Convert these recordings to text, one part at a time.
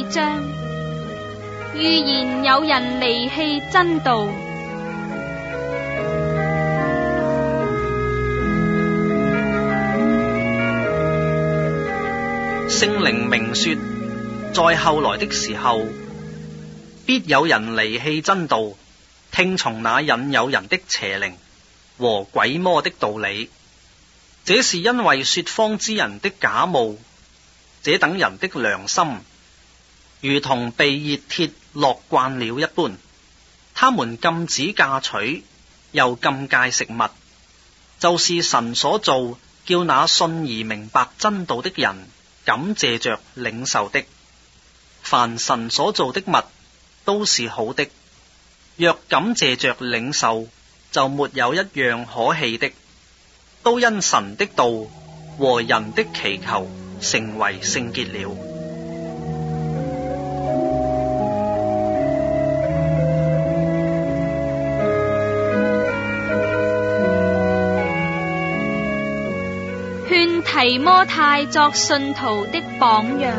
章，預言有人離棄真道。 聖靈明說，在後來的時候，必有人離棄真道，聽從那引誘人的邪靈和鬼魔的道理。這是因為說謊之人的假冒，這等人的良心如同被熱鐵烙慣了一般。他們禁止嫁娶，又禁戒食物，就是神所造，叫那信而明白真道的人感謝着領受的。凡神所造的物都是好的，若感謝着領受，就沒有一樣可棄的，都因神的道和人的祈求成為聖潔了。 勸提摩太作信徒的榜樣。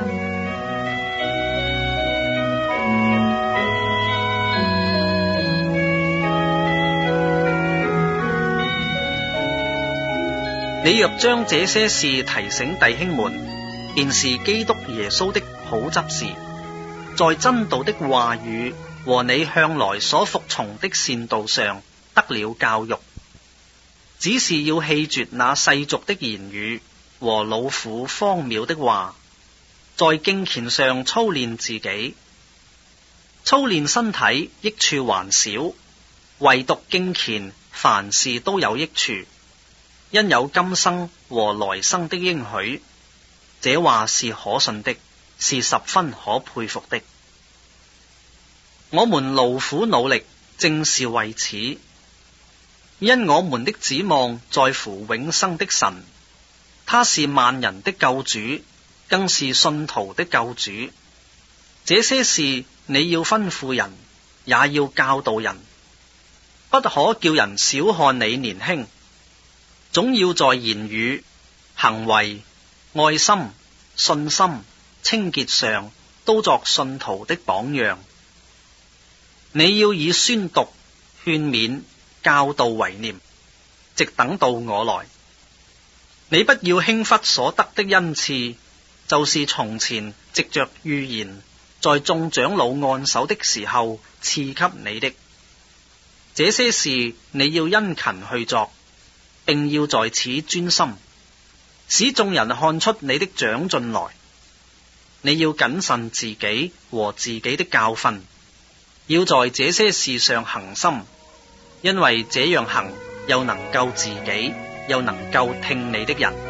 你若將這些事提醒弟兄們，便是基督耶穌的好執事，在真道的話語和你向來所服從的善道上得了教育。只是要棄絕那世俗的言語和老婦荒謬的話，在敬虔上操練自己。操練身體益處還少，唯獨敬虔凡事都有益處，因有今生和來生的應許。這話是可信的，是十分可佩服的。我們勞苦努力，正是為此，因我們的指望在乎永生的神，他是萬人的救主，更是信徒的救主。這些事你要吩咐人，也要教導人，不可叫人小看你年輕，總要在言語、行為、愛心、信心、清潔上都作信徒的榜樣。你要以宣讀、勸勉、教導為念，直等到我來。你不要輕忽所得的恩賜，就是從前藉着預言在眾長老按手的時候賜給你的。這些事你要殷勤去作，並要在此專心，使眾人看出你的長進來。你要謹慎自己和自己的教訓，要在這些事上恒心，因為這樣行又能救自己，又能夠聽你的人。